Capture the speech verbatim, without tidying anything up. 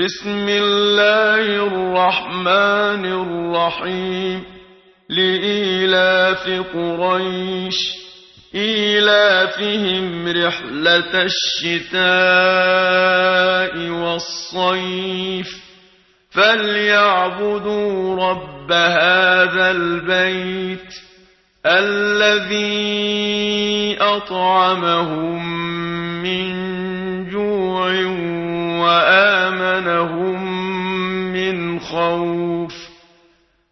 بسم الله الرحمن الرحيم لإيلاف قريش إيلافهم رحلة الشتاء والصيف فليعبدوا رب هذا البيت الذي أطعمهم من جوع وآمنهم من خوف.